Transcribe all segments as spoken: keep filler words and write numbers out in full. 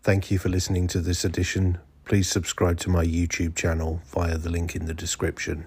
Thank you for listening to this edition. Please subscribe to my YouTube channel via the link in the description.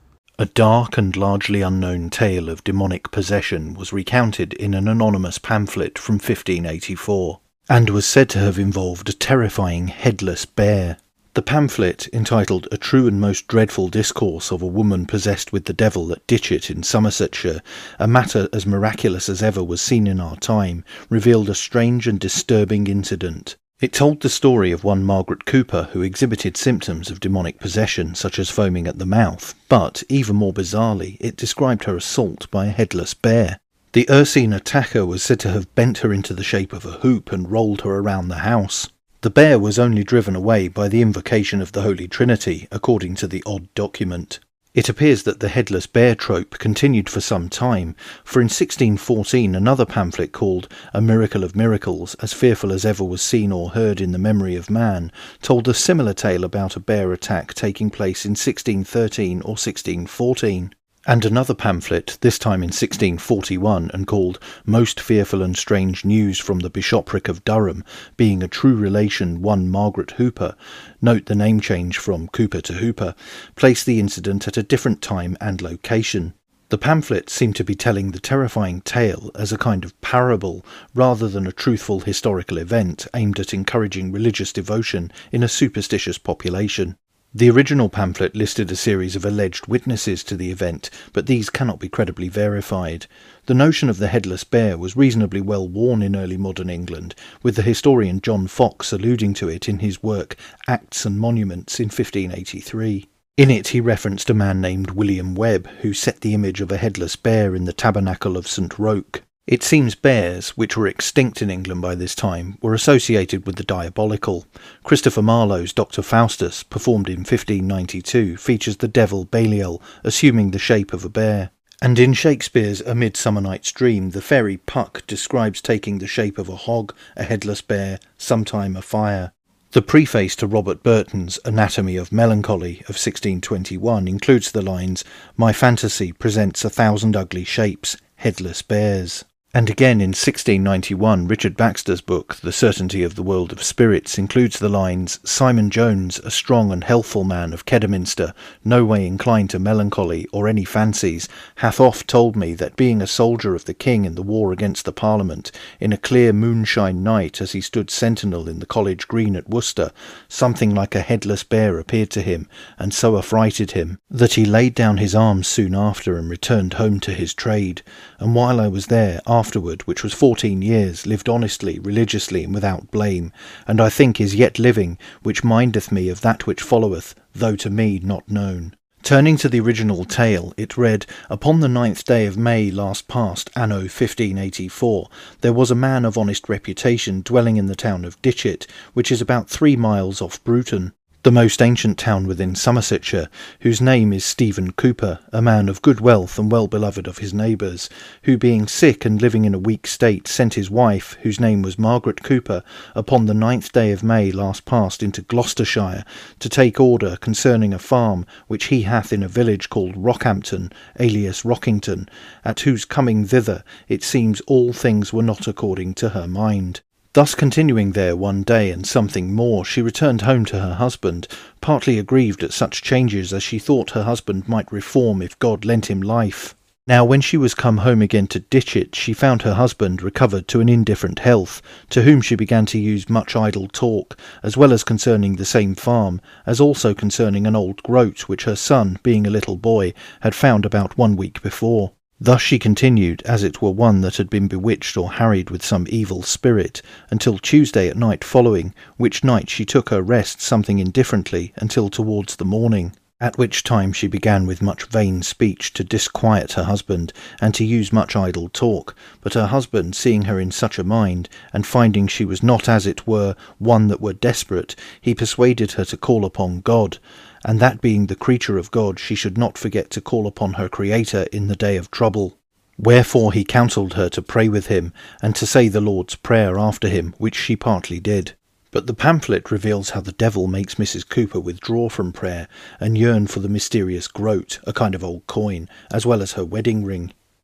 A dark and largely unknown tale of demonic possession was recounted in an anonymous pamphlet from fifteen eighty-four, and was said to have involved a terrifying headless bear. The pamphlet, entitled A True and Most Dreadful Discourse of a Woman Possessed with the Devil at Ditchit in Somersetshire, a matter as miraculous as ever was seen in our time, revealed a strange and disturbing incident. It told the story of one Margaret Cooper who exhibited symptoms of demonic possession such as foaming at the mouth, but, even more bizarrely, it described her assault by a headless bear. The ursine attacker was said to have bent her into the shape of a hoop and rolled her around the house. The bear was only driven away by the invocation of the Holy Trinity, according to the odd document. It appears that the headless bear trope continued for some time, for in sixteen fourteen another pamphlet called A Miracle of Miracles, as fearful as ever was seen or heard in the memory of man, told a similar tale about a bear attack taking place in sixteen thirteen or sixteen fourteen. And another pamphlet, this time in sixteen forty-one, and called Most Fearful and Strange News from the Bishopric of Durham, being a true relation one Margaret Hooper, note the name change from Cooper to Hooper, placed the incident at a different time and location. The pamphlet seemed to be telling the terrifying tale as a kind of parable, rather than a truthful historical event aimed at encouraging religious devotion in a superstitious population. The original pamphlet listed a series of alleged witnesses to the event, but these cannot be credibly verified. The notion of the headless bear was reasonably well worn in early modern England, with the historian John Fox alluding to it in his work Acts and Monuments in fifteen eighty-three. In it he referenced a man named William Webb, who set the image of a headless bear in the tabernacle of St Roque. It seems bears, which were extinct in England by this time, were associated with the diabolical. Christopher Marlowe's Doctor Faustus, performed in fifteen ninety-two, features the devil Belial, assuming the shape of a bear. And in Shakespeare's A Midsummer Night's Dream, the fairy Puck describes taking the shape of a hog, a headless bear, sometime a fire. The preface to Robert Burton's Anatomy of Melancholy of sixteen twenty-one includes the lines, "My fantasy presents a thousand ugly shapes, headless bears." And again in sixteen ninety-one, Richard Baxter's book, The Certainty of the World of Spirits, includes the lines, "Simon Jones, a strong and healthful man of Kidderminster, no way inclined to melancholy or any fancies, hath oft told me that being a soldier of the king in the war against the Parliament, in a clear moonshine night as he stood sentinel in the College Green at Worcester, something like a headless bear appeared to him, and so affrighted him, that he laid down his arms soon after and returned home to his trade, and while I was there, afterward, which was fourteen years, lived honestly, religiously, and without blame, and I think is yet living, which mindeth me of that which followeth, though to me not known." Turning to the original tale, it read, "Upon the ninth day of May last past, anno fifteen eighty-four, there was a man of honest reputation dwelling in the town of Ditchit, which is about three miles off Bruton, the most ancient town within Somersetshire, whose name is Stephen Cooper, a man of good wealth and well beloved of his neighbours, who being sick and living in a weak state sent his wife, whose name was Margaret Cooper, upon the ninth day of May last past into Gloucestershire, to take order concerning a farm which he hath in a village called Rockhampton, alias Rockington, at whose coming thither it seems all things were not according to her mind. Thus continuing there one day and something more, she returned home to her husband, partly aggrieved at such changes as she thought her husband might reform if God lent him life. Now when she was come home again to Ditchit, she found her husband recovered to an indifferent health, to whom she began to use much idle talk, as well as concerning the same farm, as also concerning an old groat which her son, being a little boy, had found about one week before. Thus she continued, as it were one that had been bewitched or harried with some evil spirit, until Tuesday at night following, which night she took her rest something indifferently until towards the morning, at which time she began with much vain speech to disquiet her husband, and to use much idle talk, but her husband, seeing her in such a mind, and finding she was not as it were one that were desperate, he persuaded her to call upon God, and that being the creature of God she should not forget to call upon her Creator in the day of trouble. Wherefore he counselled her to pray with him, and to say the Lord's Prayer after him, which she partly did. But the pamphlet reveals how the devil makes Missus Cooper withdraw from prayer, and yearn for the mysterious groat, a kind of old coin, as well as her wedding ring.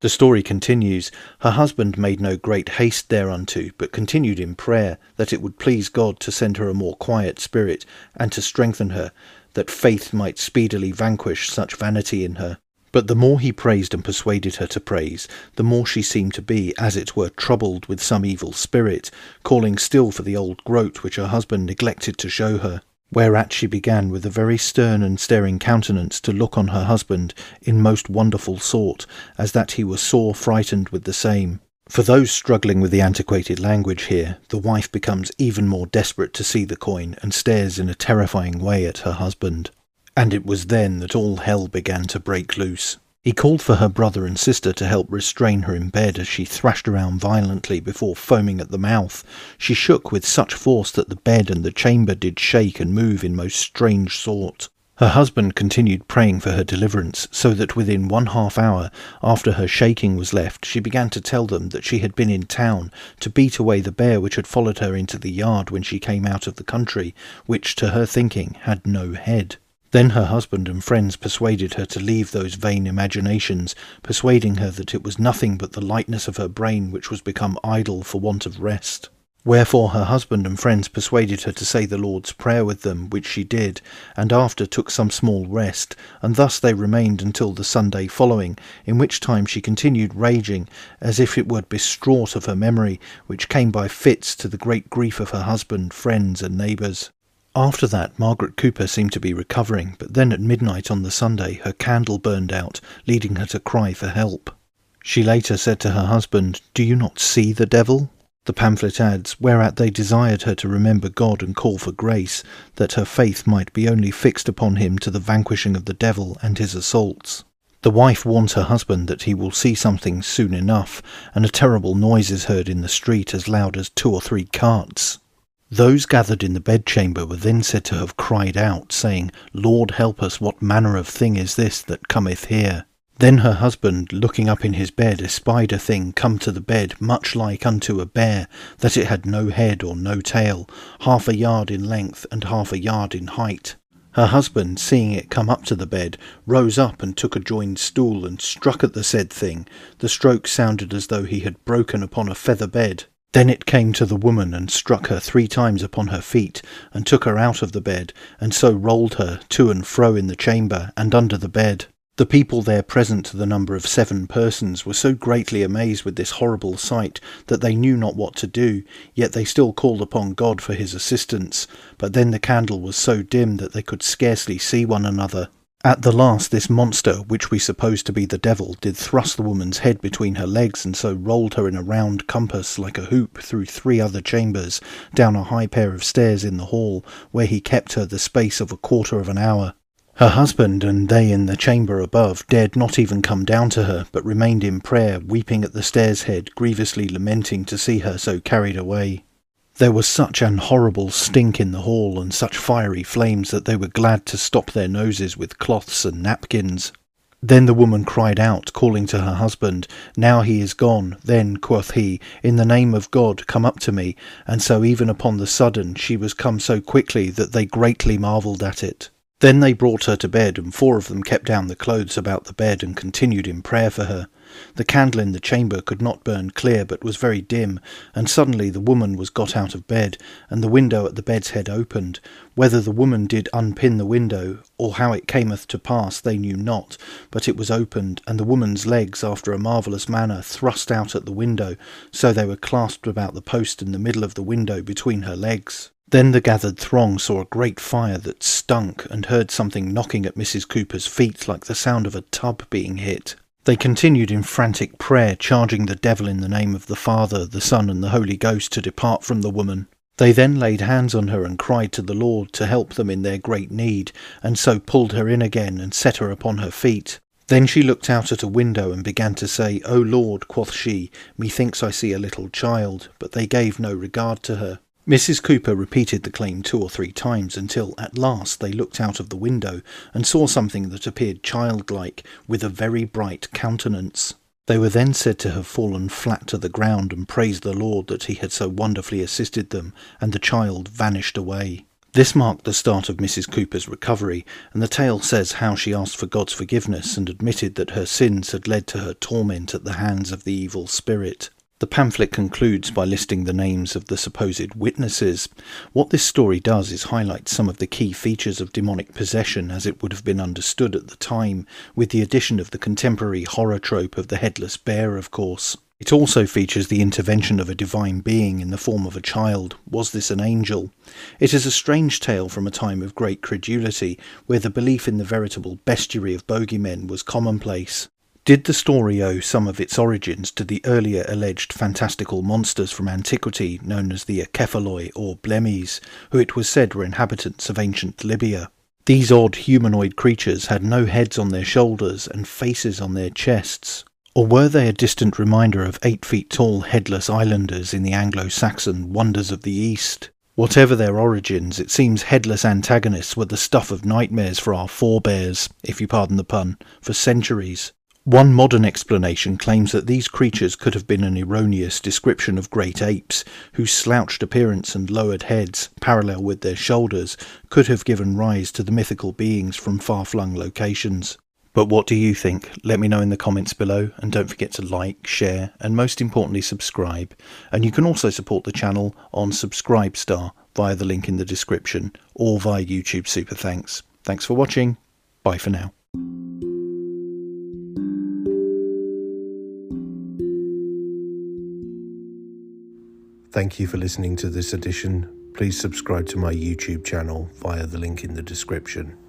The story continues, her husband made no great haste thereunto, but continued in prayer, that it would please God to send her a more quiet spirit, and to strengthen her, that faith might speedily vanquish such vanity in her. But the more he praised and persuaded her to praise, the more she seemed to be, as it were, troubled with some evil spirit, calling still for the old groat which her husband neglected to show her. Whereat she began with a very stern and staring countenance to look on her husband in most wonderful sort, as that he was sore frightened with the same. For those struggling with the antiquated language here, the wife becomes even more desperate to see the coin, and stares in a terrifying way at her husband. And it was then that all hell began to break loose. He called for her brother and sister to help restrain her in bed as she thrashed around violently before foaming at the mouth. She shook with such force that the bed and the chamber did shake and move in most strange sort. Her husband continued praying for her deliverance, so that within one half hour after her shaking was left, she began to tell them that she had been in town to beat away the bear which had followed her into the yard when she came out of the country, which to her thinking had no head. Then her husband and friends persuaded her to leave those vain imaginations, persuading her that it was nothing but the lightness of her brain which was become idle for want of rest. Wherefore her husband and friends persuaded her to say the Lord's Prayer with them, which she did, and after took some small rest, and thus they remained until the Sunday following, in which time she continued raging, as if it were distraught of her memory, which came by fits to the great grief of her husband, friends, and neighbours. After that Margaret Cooper seemed to be recovering, but then at midnight on the Sunday her candle burned out, leading her to cry for help. She later said to her husband, "Do you not see the devil?" The pamphlet adds, whereat they desired her to remember God and call for grace, that her faith might be only fixed upon him to the vanquishing of the devil and his assaults. The wife warns her husband that he will see something soon enough, and a terrible noise is heard in the street as loud as two or three carts. Those gathered in the bedchamber were then said to have cried out, saying, "Lord, help us, what manner of thing is this that cometh here?" Then her husband, looking up in his bed, espied a thing come to the bed, much like unto a bear, that it had no head or no tail, half a yard in length and half a yard in height. Her husband, seeing it come up to the bed, rose up and took a joined stool and struck at the said thing. The stroke sounded as though he had broken upon a feather bed. Then it came to the woman and struck her three times upon her feet, and took her out of the bed, and so rolled her to and fro in the chamber and under the bed. The people there present, to the number of seven persons, were so greatly amazed with this horrible sight that they knew not what to do, yet they still called upon God for his assistance. But then the candle was so dim that they could scarcely see one another. At the last this monster, which we suppose to be the devil, did thrust the woman's head between her legs, and so rolled her in a round compass like a hoop through three other chambers, down a high pair of stairs in the hall, where he kept her the space of a quarter of an hour. Her husband and they in the chamber above dared not even come down to her, but remained in prayer, weeping at the stairs head, grievously lamenting to see her so carried away. There was such an horrible stink in the hall, and such fiery flames, that they were glad to stop their noses with cloths and napkins. Then the woman cried out, calling to her husband, "Now he is gone." Then, quoth he, "In the name of God, come up to me." And so even upon the sudden she was come so quickly that they greatly marvelled at it. Then they brought her to bed, and four of them kept down the clothes about the bed, and continued in prayer for her. The candle in the chamber could not burn clear, but was very dim, and suddenly the woman was got out of bed, and the window at the bed's head opened. Whether the woman did unpin the window, or how it cameth to pass, they knew not, but it was opened, and the woman's legs, after a marvellous manner, thrust out at the window, so they were clasped about the post in the middle of the window between her legs. Then the gathered throng saw a great fire that stunk, and heard something knocking at Missus Cooper's feet like the sound of a tub being hit. They continued in frantic prayer, charging the devil in the name of the Father, the Son, and the Holy Ghost to depart from the woman. They then laid hands on her and cried to the Lord to help them in their great need, and so pulled her in again and set her upon her feet. Then she looked out at a window and began to say, "O Lord," quoth she, "methinks I see a little child," but they gave no regard to her. Missus Cooper repeated the claim two or three times, until at last they looked out of the window and saw something that appeared childlike, with a very bright countenance. They were then said to have fallen flat to the ground and praised the Lord that he had so wonderfully assisted them, and the child vanished away. This marked the start of Missus Cooper's recovery, and the tale says how she asked for God's forgiveness and admitted that her sins had led to her torment at the hands of the evil spirit. The pamphlet concludes by listing the names of the supposed witnesses. What this story does is highlight some of the key features of demonic possession as it would have been understood at the time, with the addition of the contemporary horror trope of the headless bear, of course. It also features the intervention of a divine being in the form of a child. Was this an angel? It is a strange tale from a time of great credulity, where the belief in the veritable bestiary of bogeymen was commonplace. Did the story owe some of its origins to the earlier alleged fantastical monsters from antiquity known as the Acephaloi or Blemmies, who it was said were inhabitants of ancient Libya? These odd humanoid creatures had no heads on their shoulders and faces on their chests. Or were they a distant reminder of eight feet tall headless islanders in the Anglo-Saxon Wonders of the East? Whatever their origins, it seems headless antagonists were the stuff of nightmares for our forebears, if you pardon the pun, for centuries. One modern explanation claims that these creatures could have been an erroneous description of great apes, whose slouched appearance and lowered heads, parallel with their shoulders, could have given rise to the mythical beings from far-flung locations. But what do you think? Let me know in the comments below, and don't forget to like, share, and most importantly subscribe. And you can also support the channel on Subscribestar via the link in the description, or via YouTube Super Thanks. Thanks for watching. Bye for now. Thank you for listening to this edition. Please subscribe to my YouTube channel via the link in the description.